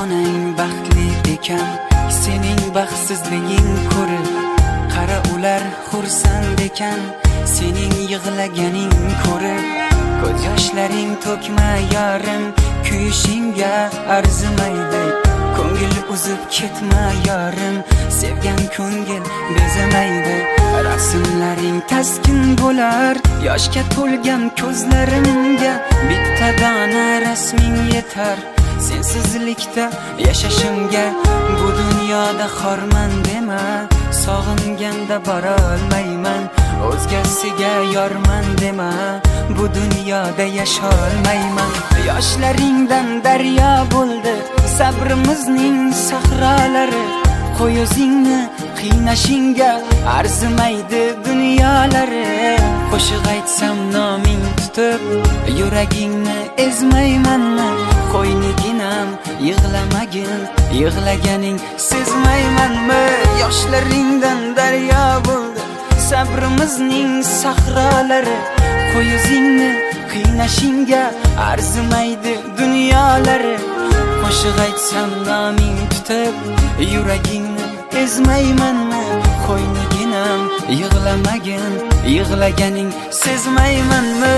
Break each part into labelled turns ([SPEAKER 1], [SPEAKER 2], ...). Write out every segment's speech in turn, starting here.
[SPEAKER 1] onang baxtli ekan, sening baxtsizliging ko'rib. Qara ular xursand ekan, sening yig'laganing ko'rib. Ko'z yoshlaring to'kma yorim, kuyishingga arzimaydi. Ko'ngil uzib ketma yorim, sevgan ko'ngil bezamaydi. Rasmlaring taskin bo'lar, yoshga to'lgan ko'zlarimga. Bitta dona rasming yetar, sensizlikda yashashimga. Bu dunyoda xorman dema, sog'inganda bora olmayman. O'zgasiga yorman dema, bu dunyoda yasholmayman. Yoshlaringdan daryo bo'ldi sabrimizning sahrolari. Qo'y o'zingni qiynashingga arzimaydi dunyolari. Qo'shiq aytsam noming tutib, yuragingni ezmaymanmi? Qo'yniginam yig'lamagin, yig'laganing sezmaymanmi? Yoshlaringdan daryo bo'ldi sabrimizning sahrolari. Qo'y o'zingni qiynashingga arzimaydi dunyolari. Qo'shiq aytsam noming tutib, yuragingni ezmaymanmi? Qo'yniginam yig'lamagin, yig'laganing sezmaymanmi?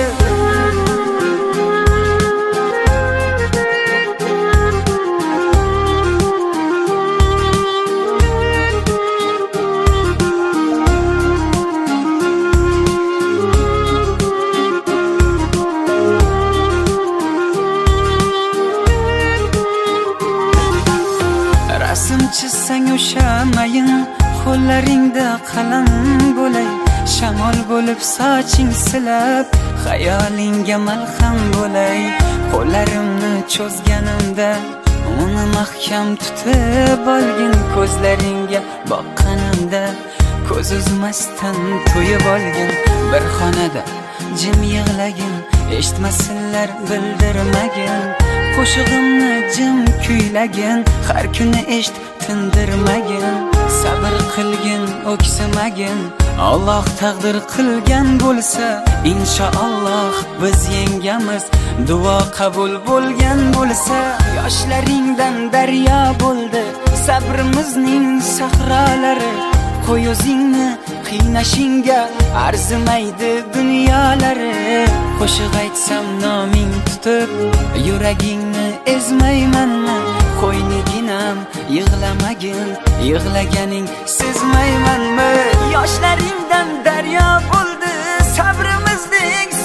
[SPEAKER 1] Rasm chizsang o'sha mayin, qo'llaringda qalam bo'lay. Shamol bo'lib soching silab, xayolingga malham bo'lay. Qo'llarimni cho'zganimda uni mahkam tutib olgin. Ko'zlaringga boqqanimda ko'z uzmasdan to'yib olgin. Bir xonada jim yig'lagin, eshitmasinlar bildirmagin. Qo'shig'imni jim kuylagin, har kuni eshit tindirmagin. Sabr qilgin, o'ksimagin. Alloh taqdir qilgan bo'lsa, inshaalloh biz yengamiz. Duo qabul bo'lgan bo'lsa, yoshlaringdan daryo bo'ldi sabrimizning sahrolari. Qo'y o'zingni qiynashingga arzimaydi dunyolari. Qo'shiq aytsam noming tutib, yuragingni ezmaymanmi? Qo'yniginam yig'lamagin, yig'laganing sezmaymanmi? Yoshlaringdan daryo bo'ldi sabrimizning